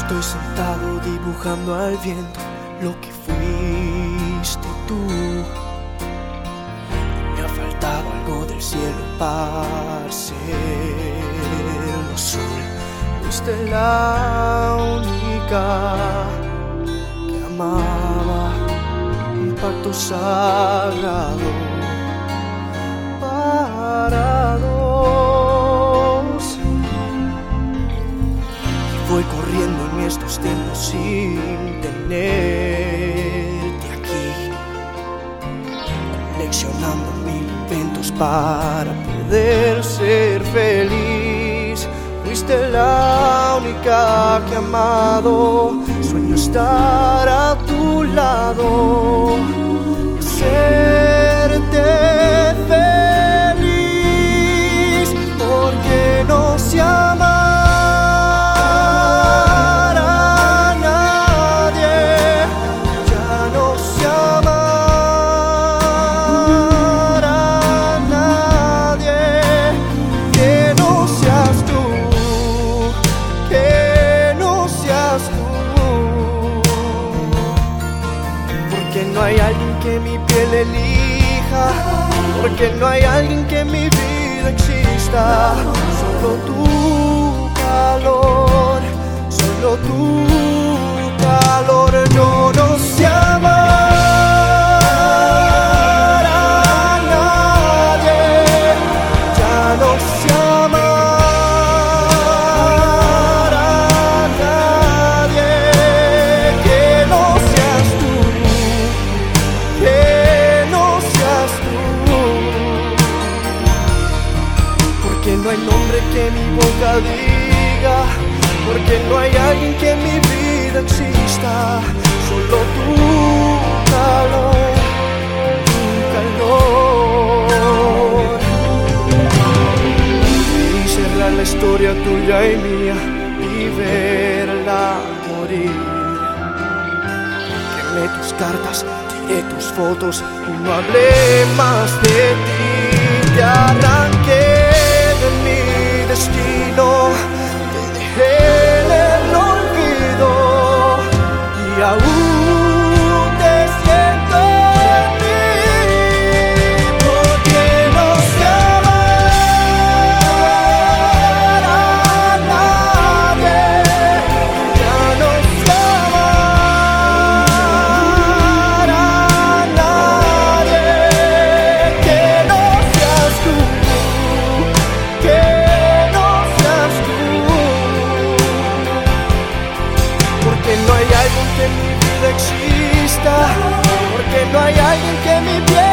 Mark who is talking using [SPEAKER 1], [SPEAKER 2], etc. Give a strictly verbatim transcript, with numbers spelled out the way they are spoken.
[SPEAKER 1] Estoy sentado dibujando al viento lo que fuiste tú. Me ha faltado algo del cielo para ser lo azul. Fuiste la única que amaba, un pacto sagrado para dos. Y voy corriendo en estos tiempos sin tenerte aquí, coleccionando mil inventos para poder ser feliz. Fuiste la única que he amado, sueño estar a tu lado, hacerte feliz, porque no se amar a nadie, ya no se amar a nadie, que no seas tú. Que no seas tú, porque no hay alguien que mi piel elija, porque no hay alguien que en mi vida exista. Solo tu calor, solo tu calor. No, no se amar a nadie, ya no se amar. Porque no hay nombre que mi boca diga, porque no hay alguien que en mi vida exista. Solo tu calor, tu calor. Y cerrar la historia tuya y mía y verla morir. Quemé tus cartas, tiré tus fotos y no hablé más de ti. Te arranqué de mi destino, te dejé en el olvido y aún te siento en mí. Porque no se amar a nadie, ya no se amar a nadie, que no seas tú. Que no seas tú, porque no hay alguien que en mi vida exista, porque no hay alguien que en mi piel